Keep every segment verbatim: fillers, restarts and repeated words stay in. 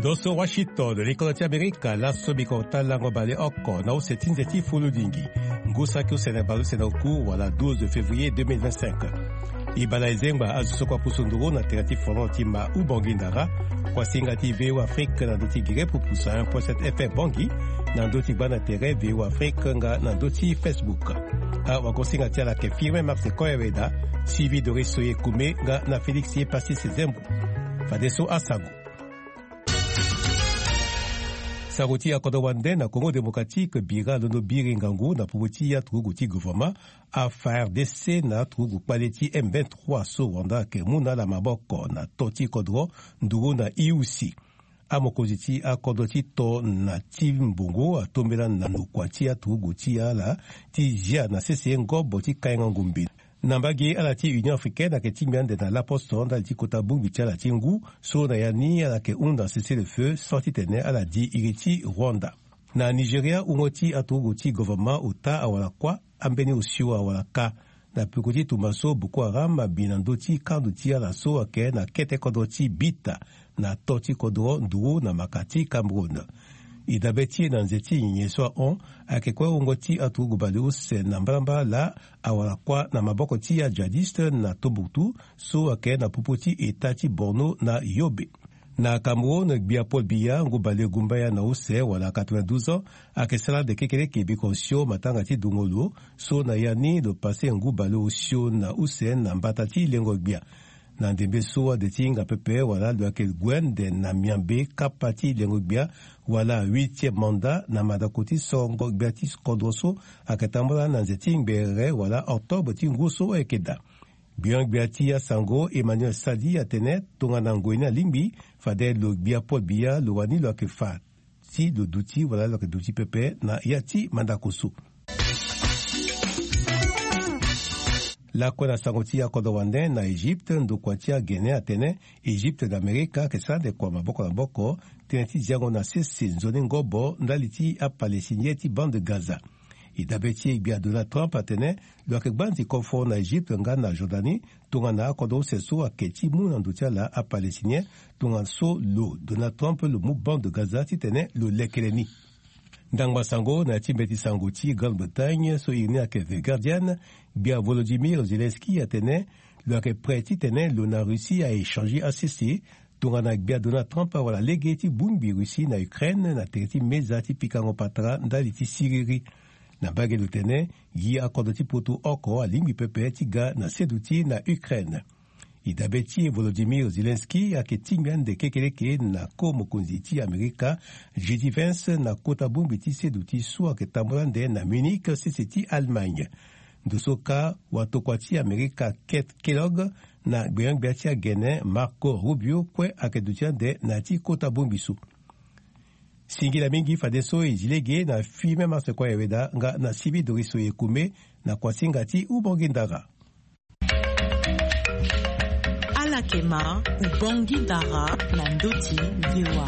Doso Washington, l'École d'Amérique, la Sobikota, la Robale Oko, na Osetinzeti Fuludingi, Ngusaki Senebalu Senoku, voilà, douze février deux mille vingt-cinq. Ibala Ezemba, Azusokwa Pusunduru, na Terati Forontima ou Bangindara, Kwasingati V O Afrique, na Doti Gire Pupusa un point sept F M Bangi, na Doti Bana Tere V O Afrique, na Doti Facebook. A Wakosingati ala ke firme Max Koyeveda, suivi de Rissoye Kume, na Félix Yepassi Sezembu. Fadeso Asago. Saruti ya Kodowande na Congo démocratique bira lono biri ngangu na pubuti ya truguti gouvernement a faire d'essai na trugu paleti M vingt-trois so wanda ke muna la maboko na toti kodro nduru na I U C. A mokoziti a kodoti to na timbungo a tombela na nukwati ya truguti ya la tijia na sese ngobo ti kainga ngumbi. Nambagi ala ti Union Africaine ke timbiande na l'aposton da ti kotabu bitia la tingu so na yani ala ke unda cessez le feu sorti tene ala di iriti Rwanda. Na Nigeria umoti atuguti gouvernement uta awala kwa ambeni usio awala ka na pukoti tumaso Boko Haram binandoti kanduti ala so ake na kete kodoti bita na toti kodro nduru na makati Cameroun. Idabeti na nzeti nyeswa on akekwe ungoti atugu balius na mbalamba la awala kwa na maboko ti ya jadiste na Tombouctou so ake na pupoti etati Borno na Yobe. Na Cameroun bia Paul Biya ngubale gumbaya na use wala quatre-vingt-douze ans akesala de kekele kibikonsio matanga ti dungolo so na yani do pase ngubale osio na use na mbatati lengo bia. Na ndembe soa de tinga pepe wala lo akel gwen de na miambe kapati lengogbia wala huitième mandat na madakoti songo beatis kodroso akatambola na nzeting bere wala octobre tinguso ekeda. Bien Beatia Sango Emmanuel Sadi Atene tonga na ngoina limbi fadel lo bia Paul Biya lo wani lo akefa ti lo duti wala lo duti pepe na yati mandakoso. La kona sangoti ya Kodowande na Egypte ndokwatia Guinée Atene Egypte d'Amérique kesa de kwa maboko na boko teneti jango na sese nzoni ngobo ndaliti a Palestiniens ti bande Gaza. Idabeti bia Donald Trump Atene lo akegbanzi kofo na Egypte nga na Jordanie tunga na kodo seso aketi muna ndutia la a Palestiniens tunga so lo Donald Trump lo mu bande Gaza ti tene lo lekeleni. Ndangwa sango na timbeti sangoti Grande-Bretagne so ini ake The Guardian bia Volodymyr Zelensky atene lo ake preti tene lo na Russie a échangé a cessé tunga na bia Donald Trump wala legeti bumbi Russie na Ukraine na teriti meza ti pikango patra ndali ti Siriri na bage lo tene gi akodoti poto oko alimbi pepe ti ga na seduti na Ukraine. Idabeti Volodymyr Zelensky ake timbian de kekeleke na ko mokonzi ti Amerika J D Vance na kota bumbi ti seduti so ake tambolande na Munich sese ti Allemagne. Ndosoka watokwati Amerika Kate Kellogg na gbeang beatia Guinée Marco Rubio kwe ake dutiande na ti kota bumbi so. Singila mingi fadeso ejilege na fime marse kwa eweda nga na sibi doriso yekume na kwa singati ubongindara. Alakema ubongindara na ndoti viwa.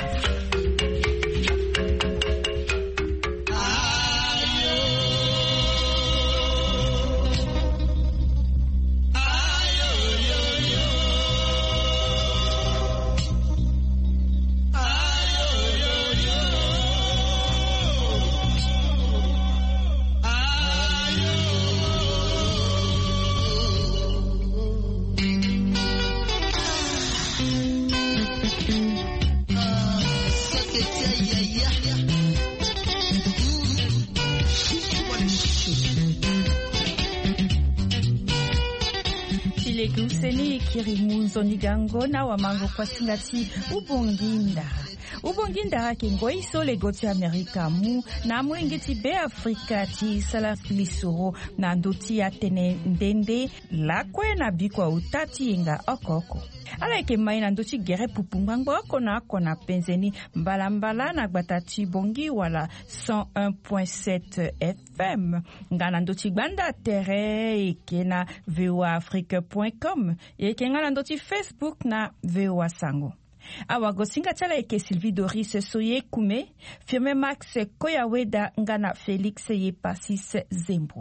Useni kirimunzo nigango na wamango kwa singati ubonginda. Ubonginda kengo iso legoti Amerika mu na mwengeti be Afrika ti salafiliso na ndoti ya tene ndende lakwe na bikwa utati inga okoko. Ala ike maina ndoti gere pupumbango kona kona penzeni mbala mbala na gbatati bongi wala cent un point sept F M. Ngana ndoti gbanda tere ike na v o afrique point com ike ngana ndoti Facebook na V O A Sango. Awa gosinga tala eke Sylvie Doris Soye Kume, firme Max Koyaweda ngana Félix Yepassi Zembo.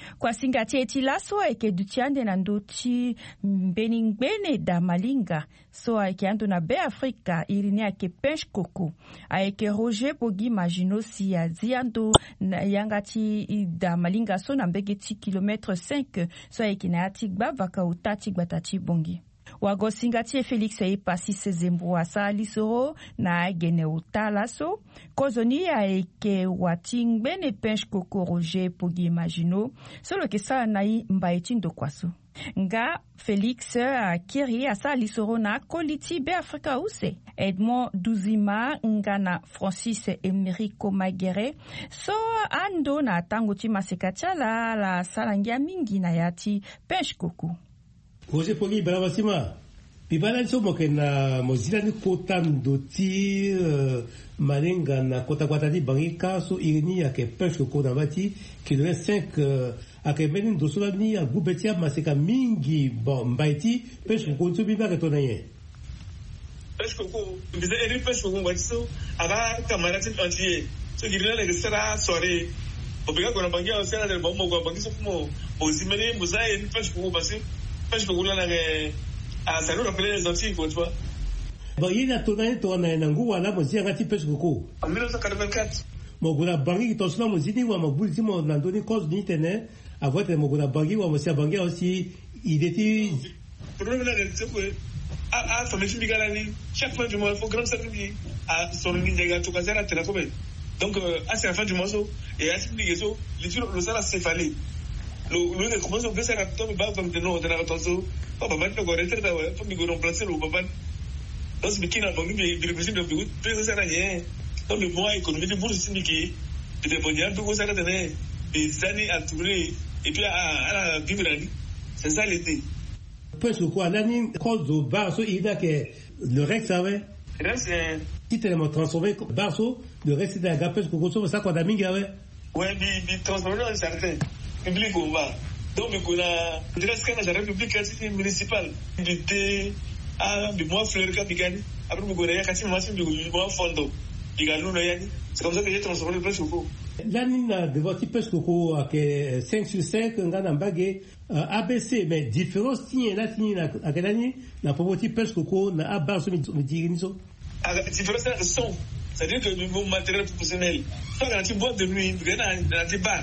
kwa singati eti laso eke dutiande na ndoti mbeningbene da malinga so eke ando na be Afrika irini ake pêche coco ake Roger Bogi Magino si ya ziando na yangati da malinga so na mbegeti kilometre cinq so eke na atigba vaka utati gbatati bongi wago singati e Felix e pasi sezembo asa lisoro na gene utalaso kozoni ya eke watingbene pêche coco Roger Bogi Magino solo ke sa nai mbaetindo kwaso nga Felix a kiri asa lisoro na koliti be Afrika use Edmond Duzima nga na Francis Emerico Magere so ando na tango ti masekatia la la salangia mingi na yati pêche coco Roger Bogi Balavasima Pibala so moke na mozila ni kota ndoti uh, malenga na kota kwatati bangi kaso irini yake pêche coco na bati kilomètre cinq uh, ake meni dosola ni a gubetia maseka mingi bon mbaiti pêche coco nso biba ke tona ye pêche coco biza eri pêche coco ngwatiso aga kamarati entier so girina le sera soirée obiga kona bangi a sera de bombo kwa bangi so como ozimene muzae ni pêche coco parce pêche coco la nge a ça nous rappelle les Antilles quoi tu vois bon il a tourné tourné na nguwa la mozia ngati pêche coco en mille neuf cent quatre-vingt-quatre mogula bangi tosona mozini wa mabuliti mo nandoni cause ni tene avoir des mogula bangi wa mosia bangi aussi il était problème là c'est que à à famille bigalani chaque fin du mois il faut grand sacrifice à son ninja to kazara tena comme donc à c'est la fin du mois et à cette ligaison le sala céphalée le le commence à faire un peu de bas comme de nous de la attention papa va te correcter da ouais pour me remplacer le papa donc c'est qui n'a pas mis le président de but peut ça rien donc le mois économique de bourse syndiqué de bonheur tout ça donné des années à tourner et puis à à vivre c'est ça l'été pêche coco l'année cause de barso il a que le reste ça ouais c'est qui tellement transformé barso le reste de la pêche coco ça quoi d'aminga ouais ouais bi bi transformé dans certain public on va donc on a presque dans la république municipale du à du mois fleur capigani après on a quasi maximum du mois fondo igalo na yani c'est comme ça que j'ai transformé le pêche coco l'année na de votre pêche coco à que cinq sur cinq ngana mbage A B C mais différence ni na ni na à quelle année na promotion pêche coco na abaso mi diriniso à différence de son c'est-à-dire que le matériel professionnel pas garanti boîte de nuit dans dans bar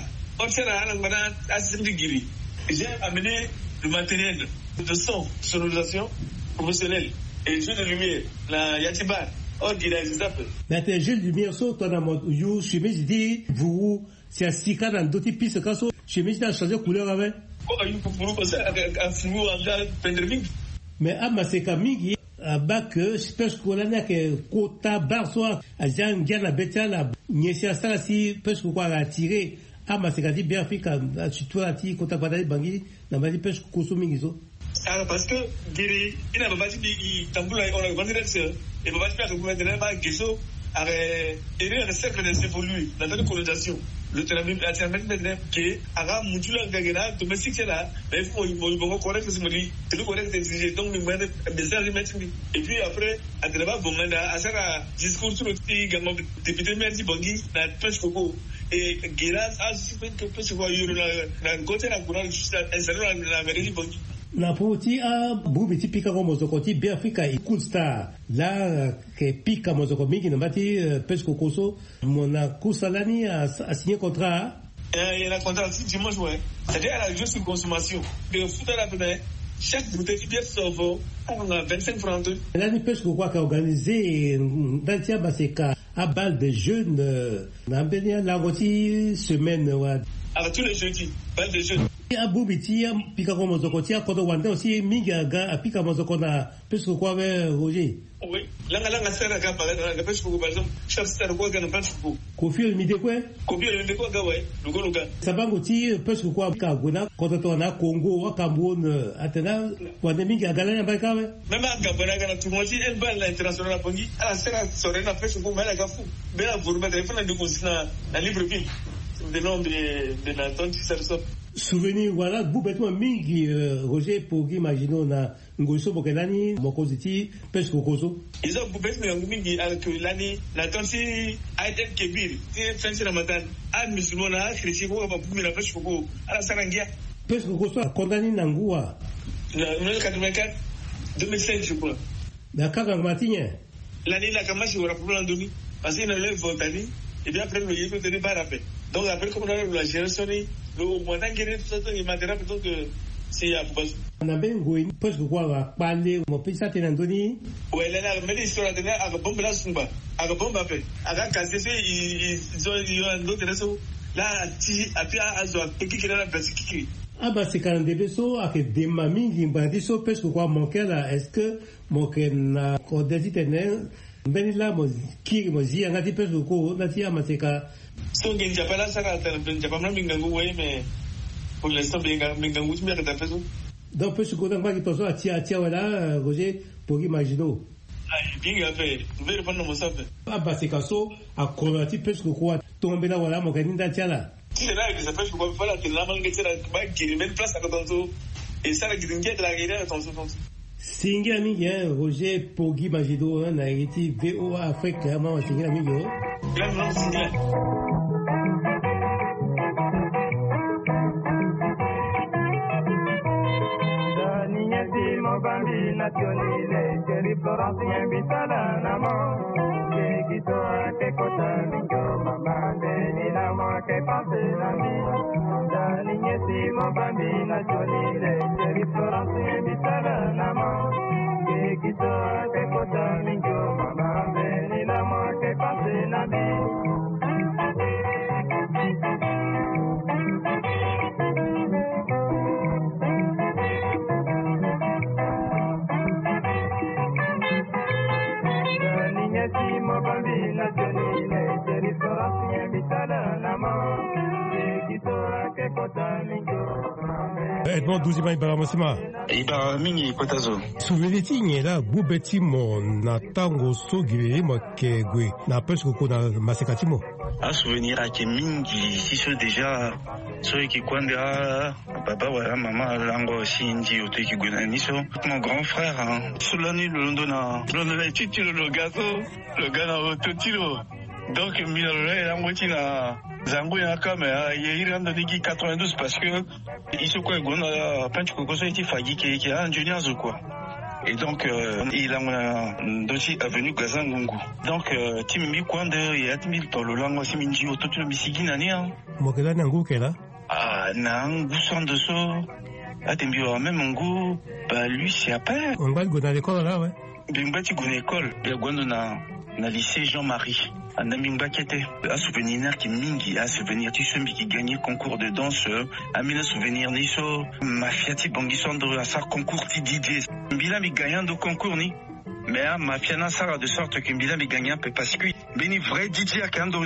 j'ai amené le matériel de son, sonorisation professionnelle et jeu de lumière, la Yatibar. Oh, il a des appels. Mais tes jeux de lumière sont dans mon you, chemise dit, vous, c'est un sika dans d'autres pistes, quand so, chemise a changé couleur avec. Oh, il faut pour passer à flou, à pendreming. Mais à ma seka mingi, à bas que, pêche colana que, kota, barso, à Jean, Gian, la bétia, la, Niesia, ça, si, pêche quoi à tirer. Ah, mais c'est bien Afrique, surtout à ti, quand tu as parlé de Bangui, dans ma vie, pêche consommée, ils ont. Ah, parce que, Guéry, il n'a pas dit, il tamboula, on a vendu là-dessus, et pas dit que vous mettez là-bas, Guézo, avec, et il y a un cercle d'évoluer, dans la colonisation. Le terrain, la terrain, maintenant, qui, à Moutula, Gagana, domestique, là, il faut, il faut correct, c'est dit, c'est le correct, c'est donc, il mène, message, et puis après, à Teleba, bon, à ça, discours sur le petit, gamin, député, merci, Bangui, la pêche coco. Et Guéras a supprimé que peut se voir dans le côté de la courant installé dans la mairie de Bangui. La poti a bubiti pika ko mozokoti bi Afrika i cool star la que pika mozoko mingi na bati pêche coco mona kusalani a signé contrat. Il y a un contrat dimanche ouais. C'est-à-dire à la juste consommation. De foot à la peine chaque bouteille qui bien sauve on a vingt-cinq francs. L'année pêche coco a organisé dans tia baseka à balle de jeunes na benia la roti semaine ouais. Avec tous les jeudis, balle de jeunes. A bubiti a pika ko mozoko tia ko do wanda aussi mingi ga a pika mozoko na pêche coco avec Roger. Oui, là là là ça ga parler dans la pêche coco par exemple, chaque star ko ga na pêche coco. Kofi le midi quoi? Kofi le midi quoi ga ouais, le go le ga. Sabango ti pêche coco ka gona ko to na Congo wa Cameroun atena wanda mingi ga la ba ka ouais. Même à Gabon ga na tout monde elle balle l'international à Bangui, à la sera soirée na pêche coco mais la ga fou. Mais la vous remettre il faut na de na libre ville. Le nom de de la tonti ça souvenir voilà bubetuma mingi uh, Roger Pogi Magino na ngoiso bokelani mokoziti pesco kozo izo bubetuma mingi avec l'année la tonsi Aiden Kebir ti fensi Ramadan a musulmana a chrétien ko ba bumi la pesco ko ala sarangia pesco kozo condamné nangua na mille neuf cent quatre-vingt-quatre deux mille cinq je crois d'accord Martinien l'année la kamashi wala pour l'andoni parce qu'il n'avait voté et bien après le yépo tenait pas rappel donc après comme on a la génération le moyen guérir tout ça il m'a dit donc c'est à propos na bengo parce que quoi va parler mon petit ça tenandoni ouais là là mais l'histoire de là à bombe là sumba à bombe après à casser ils ils ont ils ont d'autres raisons là ti a puis à zo qui qui là parce qui ah bah c'est quand des beso à que des mamies qui m'ont dit ça parce que quoi manquer là est-ce que manquer na codesi tenel ben là mo qui mo zia ngati parce que ko na tia maseka so ngi japala saka tan japamna mingangu we mais pour l'instant mingangu mingangu tu me ka tapeso donc parce que donc pas qui tozo atia atia voilà Roger Pogi Magino ah bien fait vous verrez pas mon sape ah bah c'est kaso a konati parce que quoi tomber là voilà mo kaninda tiala si là que ça fait que quoi voilà que la mangue tira ba qui même place à tonto et ça la gringuette la guerre tonto tonto singa mingi hein Roger Pogi Magino na hériti V O A Afrique vraiment singa mingi là non singa Bambi nazionale, Jerry Florence invitala namo, che chito che cosa mingo mamma bene namo che passe la mia, da nignetimo Bambi nazionale, Jerry Florence invitala namo, che chito che cosa mingo mamma bene namo che passe la mia. Edmond Douzima Ibaramosima Ibaramingi Kotazo Souveniti nyela bubeti mo na tango sogire mo kegwe na pesco ko na masekatimo a souvenir à Kemingi si ce déjà ceux qui kwanda papa wala maman lango shinji ote ki gwenani so mon grand frère hein Solani le londona londona titilo le gâteau le gana ototilo donc milore lango tina zango ya kamera yiranda digi quatre-vingt-douze parce que il se quoi gona pancho koso iti fagi ki ki ingénieur zo quoi. Et donc, euh, il a un dossier avenue Gazangungu. Donc, Timimi Kwande et Atmil Tolo Lango Siminji au Toto Misigi Nania. Mokela Nangu Kela? Ah, Nangu sans de so. Atembio même Nangu, bah lui c'est à part. On va à l'école là, ouais. Bimbati Gune école. Il y a Gwando na, na lycée Jean-Marie. Un ami Bakete. Un souvenir qui mingi, un souvenir Tissumbi qui gagnait concours de danse. Un mille souvenir Niso. Mafiati Bangisandre à sa concours T D J. Mbila mi gagnant de concours ni. Mais à Mafiana Sara de sorte que Mbila mi gagnant peut parce que Beni vrai D J à Kando.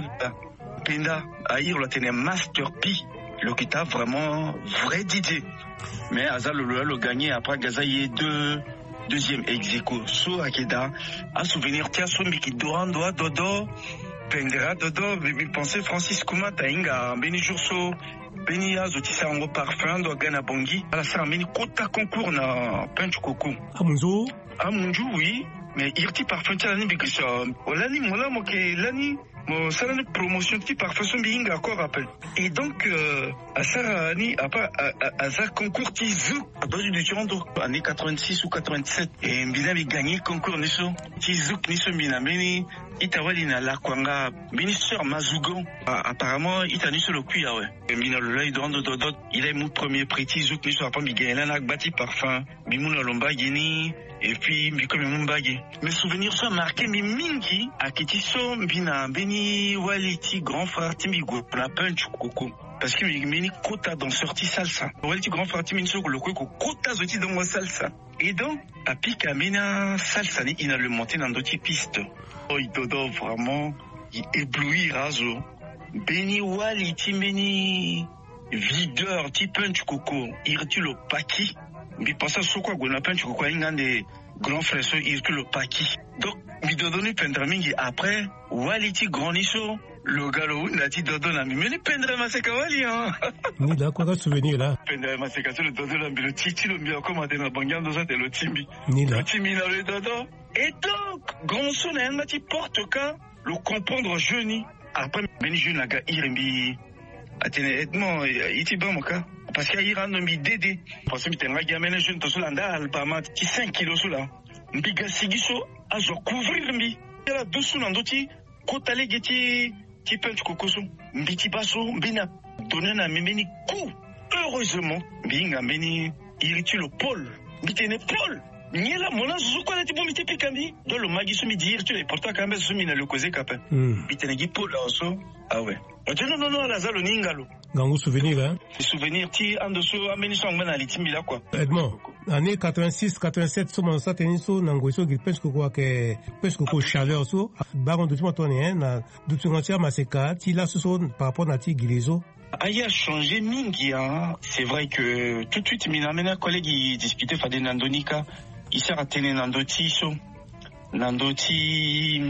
Penda à ir le tenir Master P. Le qui t'a vraiment vrai D J. Mais Azal le le gagné après Gazaïe deux. Deuxième ex-écho, so akeda, un souvenir tia sombi qui doit doit dodo, pendera dodo, mais pensez Francis Kouma tainga, beni jourso, beni azotisa ngo parfum do gana bongi, à la salle beni kota concours na pench coco. Amunzo? Amunzo oui, mais irti parfum tia lani bikisa, olani mola moke lani. Mon salon de promotion qui parfois sont bien encore rappel. Et donc, euh, à ça, à part, à ça, concours qui zou, à base du Toronto, année quatre-vingt-six ou quatre-vingt-sept. Et Mbina avait gagné concours, niso, qui zou, niso, Mbina, Beni, Itawalina, la Kwanga, ministre Mazougon. Apparemment, Itani sur le cuir, ouais. Et Mbina, le lait, dans d'autres, il est mon premier prix, Tizouk, niso, après, Miguel, Lanak, bâti parfum, Bimouna Lomba, Guinée. Et puis, Mbiko Mumbagi. Mes souvenirs sont marqués, mais Mingi, à Kitiso, Mbina, Beni, Waliti, grand frère Timigo, la punch coco. Parce que Mini Kota dans sorti salsa. Waliti, grand frère Timigo, le coco, Kota zoti dans salsa. Et donc, à Pika, Mena, salsa, il a le monté dans d'autres pistes. Oh, il dodo vraiment, il éblouit, raso. Beni, Waliti, Beni, videur, ti punch coco, il retire le paki. Mais pour ça, ce quoi, on a peint, tu crois, il y a des grands frères, ils ont le paquet. Donc, il doit donner Pendramingi après, Waliti Graniso, le gars le n'a dit dodo na mais les pendre maseka wali hein. Ni là quoi souvenir là. Pendre maseka le dodo la le titi le mio comme dans bangando ça le timbi. Ni là. Le timbi na le dodo. Et donc grand son na un petit porte cas le comprendre jeune après beni jeune aga irembi atene edmo iti ba moka parce qu'il y a un mi dédé parce que t'es un gars mené jeune to solanda albama qui cinq kilos là mbiga sigiso a zo couvrir mbi la dessous nandoti kotale geti qui peut kokoso mbiti baso mbina donner na mimeni coup heureusement binga meni iritu le pôle mbitene pôle Niela mona zuko na tibo mitepe kambi do lo magisu mi dire tu les porta kambe sumi na le causer kapin bitene gi pôle also ah ouais non non non la zalo ningalo Gangu souvenir hein souvenir ti andoso ameni song na litimi là quoi Edmond année quatre-vingt-six quatre-vingt-sept so mon sateniso nangoiso gi pesco quoi que pesco ko chaleur so baron de toni hein na dutungatia maseka ti la so par rapport na ti gilizo Aïe a changé mingi hein. C'est vrai que tout de suite mina mena collègue il discutait fade nandonika il sert à tenir nandoti so nandoti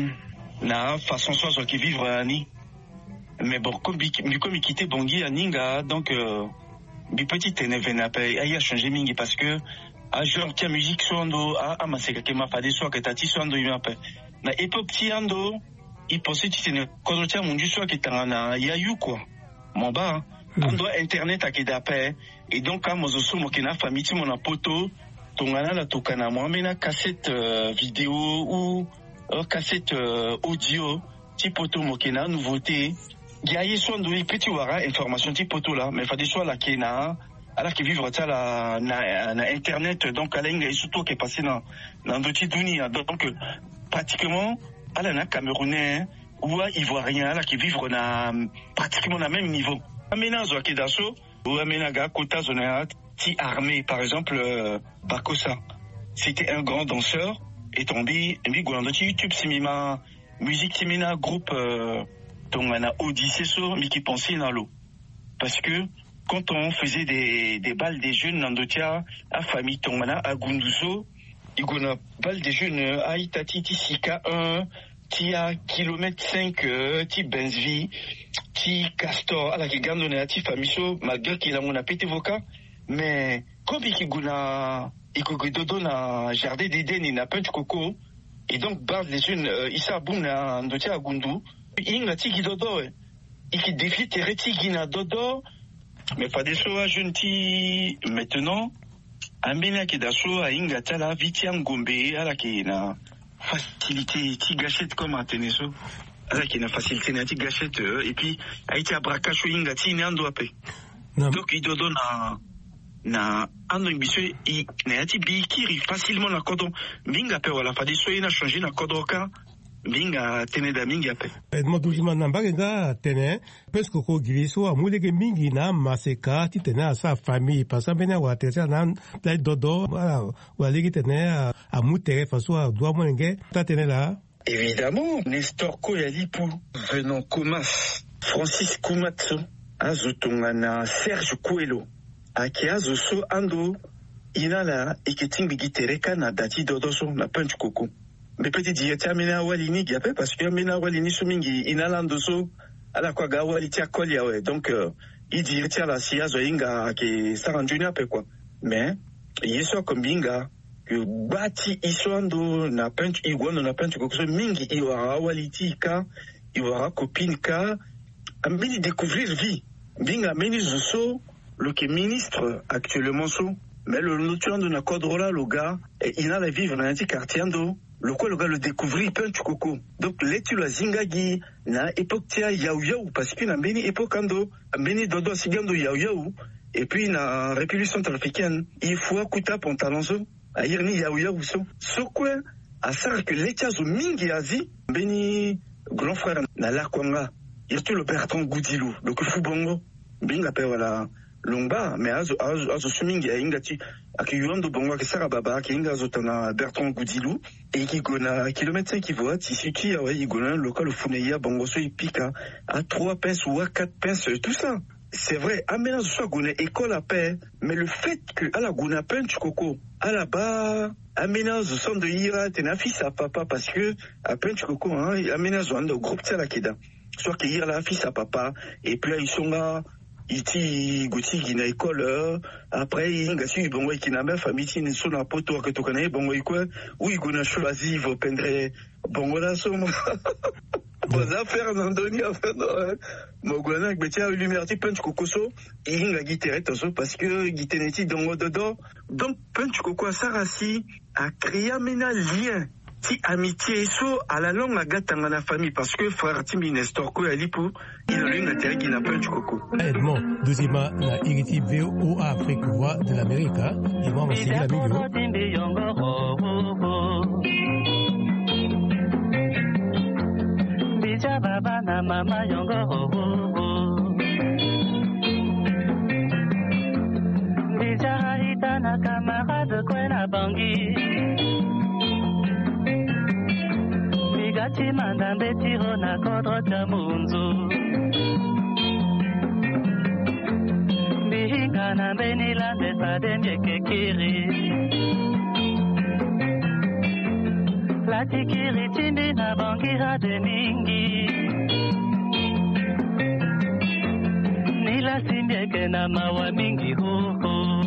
na façon soit qui vivre ani mais bon comme comme il quittait Bangui à Ninga donc euh, bi petit tene venape aïe a changé mingi parce que à genre tia musique sondo a a maseka ke ma fade so que tati sondo il m'appelle na époque ti ando il pensait tu tene quand tia mundu so que tangana ya yu quoi mon bas on doit internet à Kedape et donc quand moi je mo kena famille ti mon poto tongana la tokana moi mena cassette euh, vidéo ou euh, cassette euh, audio ti poto mo kena nouveauté gaye so ndo petit wara information ti poto là mais fa des soit la kena alors que vivre ça la na, na internet donc à l'inga surtout qui est passé dans dans d'autres dunia donc pratiquement à la camerounais ou ivoirien là qui vivent na pratiquement na même niveau amena zo kedaso ou amena ga kota zona ti armée par exemple euh, Bakosa c'était un grand danseur et tombé mbi golando ti YouTube simima musique simina groupe euh, tongana Odyssée so mi qui pensait dans l'eau parce que quand on faisait des des balles des jeunes nandotia à famille tongana à Gunduso igona balles des jeunes à Itati ti Sika un ti a kilomètre cinq euh, ti Benzvi ti Castor ala ki gando na ti famiso malgré qu'il a mon pété voca mais comme il guna ikogo dodo na jardin d'Éden na pente coco et donc base les jeunes euh, isa boum na ndoti a gundu inga ti dodo et qui défie tereti gina dodo mais pas des soa jeune ti maintenant amena ki daso a inga tala viti ngombe ala ki na facilité ti gâchette comme à Teneso avec une facilité na ti gâchette et puis a été abraka shoinga ti ne ando ape donc il dodo na na ando biso i na ti bikiri facilement na kodo minga pe wala fadi so ina changer na kodo ka minga tene da minga pe Edmond Doujima namba nga tene pesco ko giliso amule ke mingi na maseka ti tene a sa famille parce que bena wa tete na play dodo wala wala ki tene a mutere faso a doa monenge ta tene là évidemment Nestor Koyalipu venant Komas Francis Koumatso azotongana Serge Coelho akiazo so ando inala iketingi gitereka na dati dodoso na punch koko mais peut-être dire terminer walini gape parce que amena walini sumingi inalando so ala kwa ga wali tia kolia ouais donc euh, il dit tia la sia zo inga ke saranjuni ape quoi mais yeso kombinga que bati iswando na punch igwano na punch koko so mingi iwara wali tika iwara copine ka ambini découvrir vie binga meni zo le qui ministre actuellement so mais le notion de na kodrola le gars il a la vivre dans un petit quartier ando le quoi le gars le découvrir punch coco donc l'étu la zingagi na époque tia yaou yaou parce que na beni époque ando beni dodo sigando yaou yaou et puis na République centrafricaine il faut kuta pantalonzo a irni yaou yaou so so quoi à ça que l'étia zo mingi azi beni grand frère na la kwanga il tout le Bertrand Goudilou le kufu bongo binga pe wala longba mais azo azo azo sumingi ingati akiyuando bongo kesara baba kinga zotana Bertrand Goudilou et qui gona kilomètre cinq qui voit ici qui a ouais gona local funeya bongo so ipika à trois pinces ou à quatre pinces tout ça c'est vrai amena so gona école à paix mais le fait que à la gona punch coco à la bas amena zo son de ira tena fils à papa parce que à punch coco hein amena zo ando groupe tala kida soit cueillir la fils à papa et puis ils sont là iti goti qui na école après il ngasi bon qui na même famille qui ne sont na poto que tu connais bon quoi où il a choisi vos pendre bon là somme vos affaires d'Andoni en fait mon gouvernement avec betia lumière ti punch kokoso il nga guitare toso parce que guiteneti dongo dodo donc punch koko sarasi a créé un lien ti amitié so à la longue agatanga na famille parce que frère Timi Nestor ko ali pour il a une intérêt qui n'a pas du coco. Edmond deuxièmement na iriti V O A Afrique voix de l'Amérique et moi aussi la milieu. Bija baba na mama yongo Bija haita na camarade kwena bangi Gati mandambe tiro na kodro cha munzu Bihinga na beni lande sademye kekiri Lati kiri tindi na bangira de mingi Nila simbye ke na mawa mingi hoho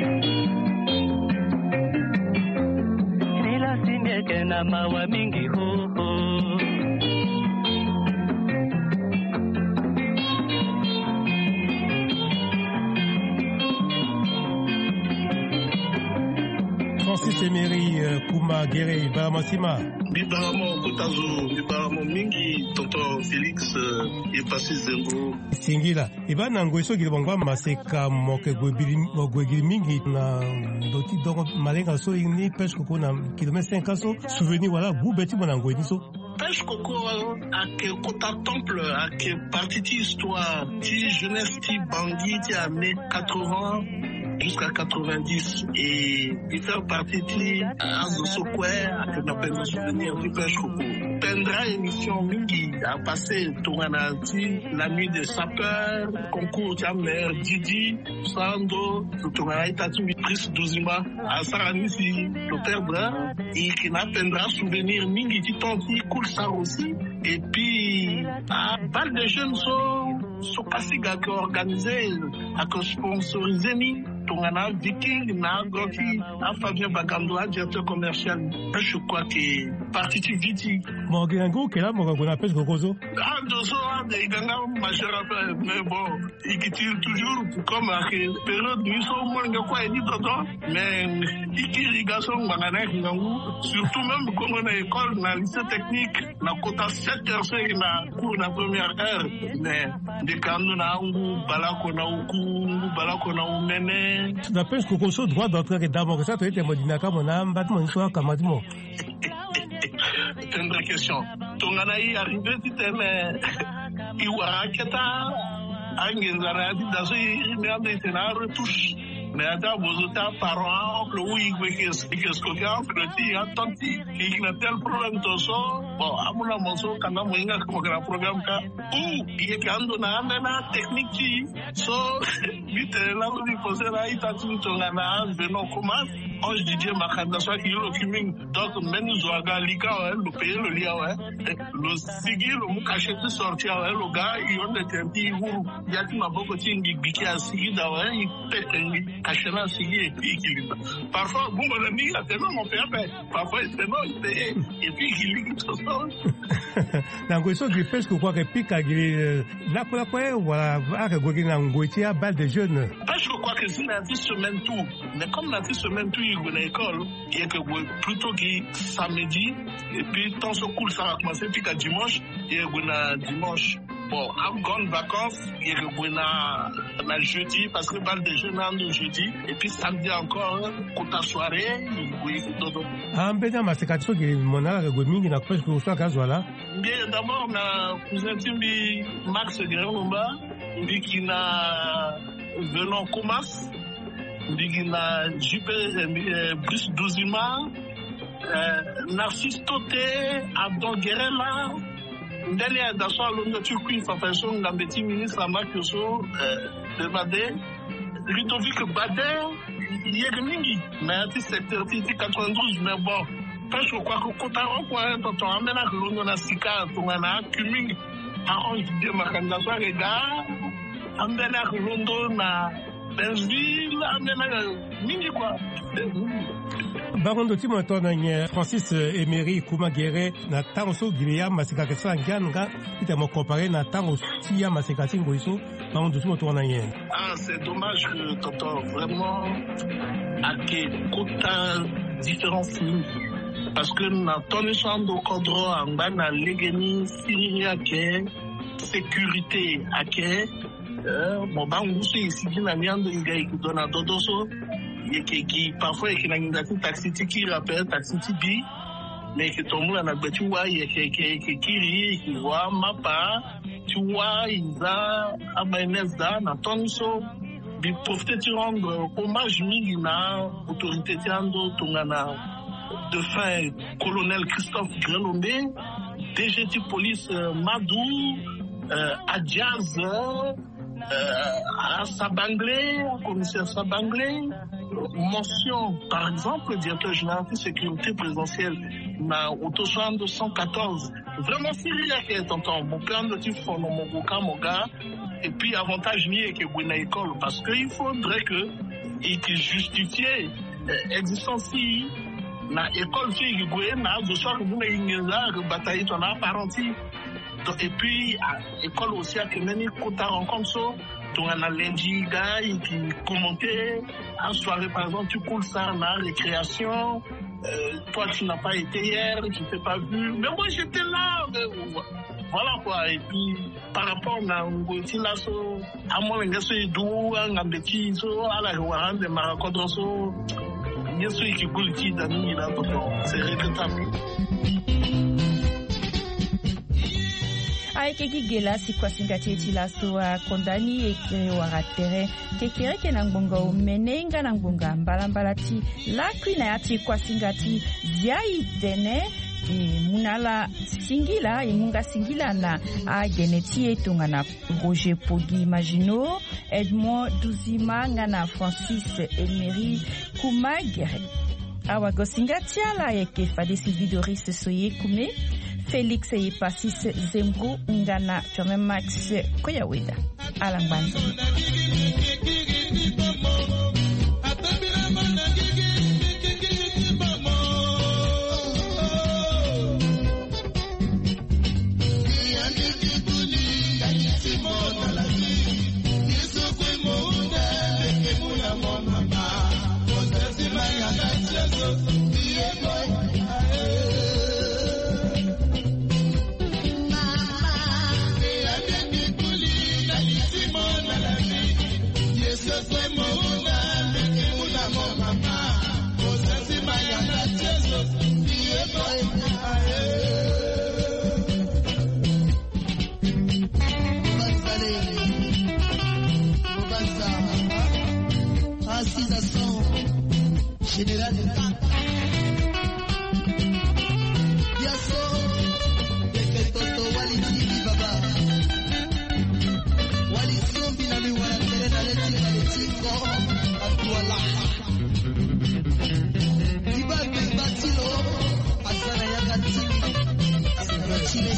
Nila simbye ke na mawa mingi hoho Francis Emery Kuma Guéré Bamasima. Bibaramo Kotazo, Bibaramo Mingi, tonton Félix et passé Zembo. Singila, Iba Nangoiso Gilbangwa Maseka Moke Gwegiri Mingi na Doti Dogo Malenga so ini pêche coco na kilomètre cinq so souvenir voilà vous beti Monangoini so. Pêche coco à que Kota Temple à que partie d'histoire, ti jeunesse ti Bangui ti année quatre-vingts jusqu'à quatre-vingt-dix et il fait partie de Azosokwe à que nous appelons souvenir du pêche coco. Pendra émission Mingi a passé Touranati, la nuit des sapeurs, concours Tiamer, Didi, Sando, Touranati Tatumi, Pris Douzima, à Saranisi, le perdra, et qui n'a pendra souvenir Mingi Titanti, Koulsar aussi, et puis à Val des Jeunes sont sont passés à organiser, à sponsoriser ni. Tongana Viking na Goki à Fabien Bagandoa directeur commercial je crois que partie Viti mon gango que là mon gango na pêche gogozo ah dozo de ganga majeur mais bon il tire toujours comme à période nous sommes moins de quoi il dit toto mais il irrigation ngana ngangu surtout même comme on a école na lycée technique na quota sept heures cinq na cours na première heure mais de kando na ngu balako na uku balako na umene la pêche coco droit d'entrer d'abord que ça tu étais modinaka mon âme bat mon soir kamadimo c'est une vraie question ton anaï arrivé tu t'aimes iwara keta angenzara di daso il ande tena retouche mais ada bozota parents oncle oui qu'est-ce qu'est-ce que oncle ti tanti qui n'a tel problème to so bon amuna monso kana moinga ko gra programme ka ou il est ando na na technique ti so vite là on dit poser là il t'a tout ton na venons comment on je dis ma khanda so ki lo kiming donc men nous aga lika le payer le lia ouais le sigil le mukache tu sortir ouais le gars il on était un petit vous il y a qui m'a beaucoup tingi biki à sigil da ouais il pète Kachana Sigui et Kilima. Parfois, bon, mon ami, il a tellement mon père, mais parfois, il se non, et puis il lit tout ça. Nangoiso qui pêche que quoi que pique à guérir, là pour la quoi, voilà, à que Goué Nangoitia, balle de jeunes. Pêche que quoi que c'est la dix semaines tout. Mais comme la dix semaines tout, il y a une école, il y a que plutôt qui samedi, et puis tant ce cours, ça va commencer, puis qu'à dimanche, il y a une dimanche. Bon, en grande vacances, il y a le jeudi, parce que balle de jeunes le jeudi, et puis samedi encore, côté soirée, oui, dodo. Ah, ben, mais c'est quelque chose qui mon âge, que Mingi n'a pas que ça, voilà. Bien, d'abord, on a cousin Timbi Max Grénomba, qui n'a venant Comas, qui n'a J P Brice Douzima, Narcisse Toté, Abdon Guerrela, ndani ya daso alonga tukui fafaso ngambeti ministre Amakoso de Bade Ludovic Bade Yermingi mais ati secteur T quatre-vingt-douze mais bon parce que quoi que kotaro quoi tonton amena londo na sika tongana kuming arrange bien ma candidature les gars ambena Rondo na Benzville ambena mingi quoi. Barondo timo tona nye Francis Emery Kuma Guerre na tango Guinea masika ke sanganga ite mo comparer na tango tia masika tingo iso barondo timo tona nye. Ah c'est dommage que tonton vraiment à que kota différence parce que na toni sando kodro anga na legeni siriya ke sécurité ake mo bangu si si na nyando ngai kudona dodoso qui, qui parfois qui n'a pas de taxi qui rappelle taxi bi mais qui tombe là na tu vois il qui qui qui qui qui voit mapa tu vois il a abeneza na tonso bi profiter de rendre hommage mingi na autorité tiando tongana de fin colonel Christophe Grelombe D G T police Madou euh, Adjaz Euh, à Sabanglé, commissaire Sabanglé, mention par exemple le directeur général de sécurité présidentielle na autosoin deux cent quatorze. Vraiment Syria qui est tonton, mon plan de type fond mon boka mon gars et puis avantage lié que Gwena école parce qu'il faudrait que il qui justifie existence si na école si Gwena de soir que vous n'ayez là bataille ton apparenti. Et puis, à l'école aussi, à Kemeni, quand tu rencontres ça, tu as un lundi, gars, qui commentait, en soirée, par exemple, tu coules ça, en récréation, euh, toi, tu n'as pas été hier, tu t'es pas vu, mais moi, j'étais là, mais, voilà quoi, et puis, par rapport à Ngoti Lasso, à moi, Ngasso Edou, à Ngambeti, à la Rwanda, de Marakodroso, Ngasso Ikigulti, Dani, là, c'est regrettable. Aike gigela sikwa singati etilaso wa kondani ekere waratere kekere ke nangbonga umenenga nangbonga mbalambalati lakwi na yati kwa singati ziai dene e munala singila imunga singila na a geneti etonga na Roger Pogi Magino Edmond Duzima ngana Francis Emery Kuma Guerre awa gosingati ala yeke fadesi vidoris soye kume Félix Yepasis Zemgo Ngana Chome Max Koyaweda Alangbanzo Général de Tata Biaso Eke Toto Wali Tili Baba Wali Sombi na mi wana tere na leti na leti ko Atuala Ibate Batilo Asana Yaka Tili Asana Chile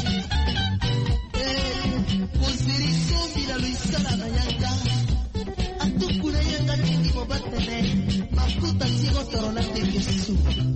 Eh Kusiri Sombi na Luisana na Yaka Atukuna Yaka Tili Mobatene Makuta Sigo Toronate Kesu